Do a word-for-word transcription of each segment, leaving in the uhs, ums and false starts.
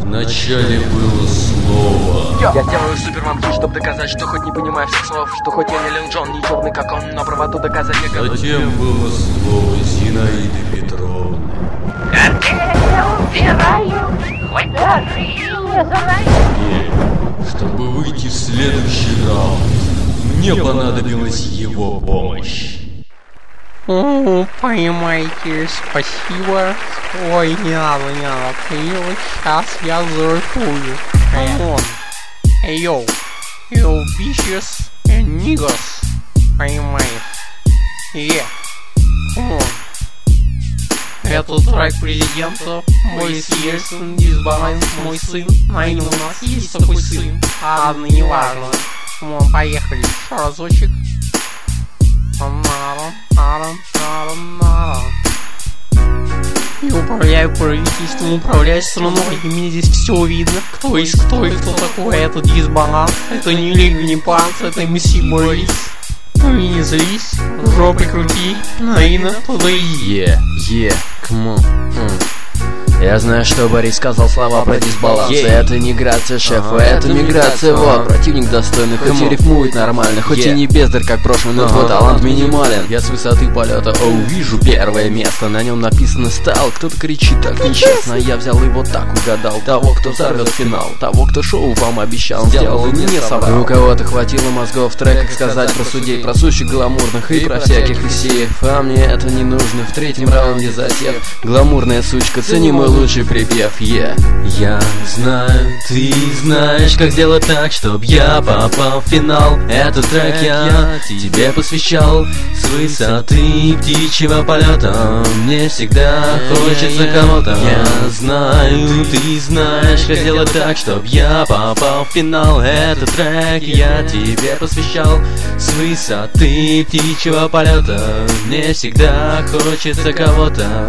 Вначале было слово. Я делаю супермамки, чтобы доказать, что хоть не понимаешь всех слов, что хоть я не Лил Джон, не черный как он, но правоту доказать я готов. Затем было слово Зинаиды Петровны. Как я убираю, хоть даже и не знаю. Чтобы выйти в следующий раунд, мне понадобилась его помощь. О, поймайте, спасибо. Ой, не надо, не надо, Кирилл, сейчас я зарифую. Камон. Эй, йоу. Йоу, bitches and niggas. Понимаешь? Yeah. Камон. Это трек президента. Мой Ельцин, дисбаланс, мой сын. Наверное, у нас есть такой сын. Ладно, не важно. Камон, поехали. Еще разочек. Я управляю правительством, управляю страной, и мне здесь все видно. Кто есть кто и кто такой, это дисбаланс. Это не Лига, не Панц, это эм си Борис. Ну и не злись, жопой крути, наина, туда и Yeah, yeah, come on, mm. Я знаю, что Борис сказал слова про дисбаланс. Yeah. Это не грация шефа, uh-huh. это миграция. Вот, противник достойный, хоть и рифмует нормально, хоть yeah. и не бездарь, как прошлый, но uh-huh. твой талант минимален. Я с высоты полета, оу, вижу первое место. На нем написано «Стал», кто-то кричит так нечестно. Я взял и вот так угадал того, кто взорвет финал, того, кто шоу вам обещал, сделал и не соврал. И у кого-то хватило мозгов в треках сказать про судей, про сущих гламурных и про всяких исеев. А мне это не нужно, в третьем раунде засев. Гламурная сучка, цени мой лучший припев, yeah. Я знаю, ты знаешь, как сделать так, чтоб я попал в финал. Этот трек я тебе посвящал. С высоты птичьего полета мне всегда хочется кого-то. Я знаю, ты знаешь, как сделать так, чтоб я попал в финал. Этот трек я тебе посвящал. С высоты птичьего полета мне всегда хочется кого-то.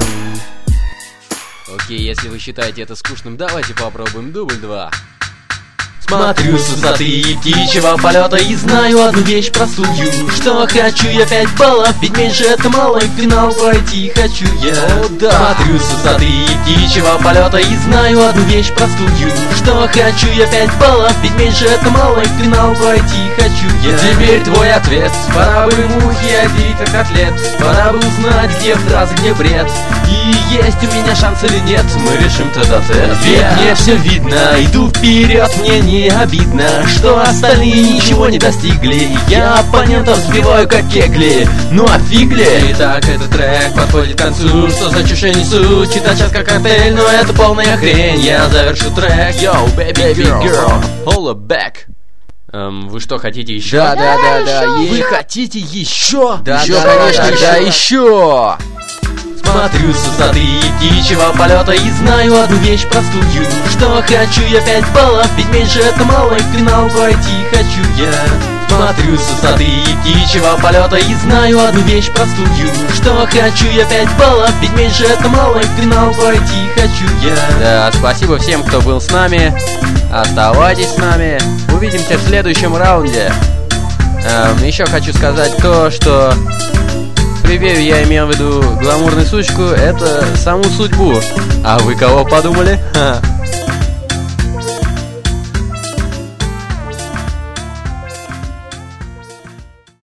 Окей, если вы считаете это скучным, давайте попробуем дубль два. Смотрю с высоты птичьего полета и знаю одну вещь простую, что хочу я пять баллов, ведь меньше это мало, и в финал пройти хочу я. О, да. Смотрю с высоты птичьего полета и знаю одну вещь простую, что хочу я пять баллов, ведь меньше это мало, и в финал пройти хочу я. Теперь твой ответ, пора бы мухи отделить от котлет, пора бы узнать, где фраза, где бред, и есть у меня шанс или нет, мы решим тет-а-тет. Ведь мне все видно, иду вперед, мне не Не обидно, что остальные ничего не достигли. Я оппонентов сбиваю как кегли. Ну а фигли. Итак, этот трек подходит к концу. Что за чушь я несу? Читать сейчас как коктейль, но это полная хрень. Я завершу трек. Yo, baby girl, hold it back. Эм, вы что, хотите еще? Да, да, да, да. Вы хотите еще? Да, еще, да, конечно, да, да, еще. Смотрю с высоты птичьего полета и знаю одну вещь простую, что хочу я пять баллов, ведь меньше это мало, и в финал пройти хочу я. Смотрю с высоты птичьего полета и знаю одну вещь простую, что хочу я пять баллов, ведь меньше это мало, и в финал пройти хочу я. Да, спасибо всем, кто был с нами. Оставайтесь с нами. Увидимся в следующем раунде. Эм, еще хочу сказать то, что припеве я имел в виду гламурную сучку, это саму судьбу. А вы кого подумали? Ха.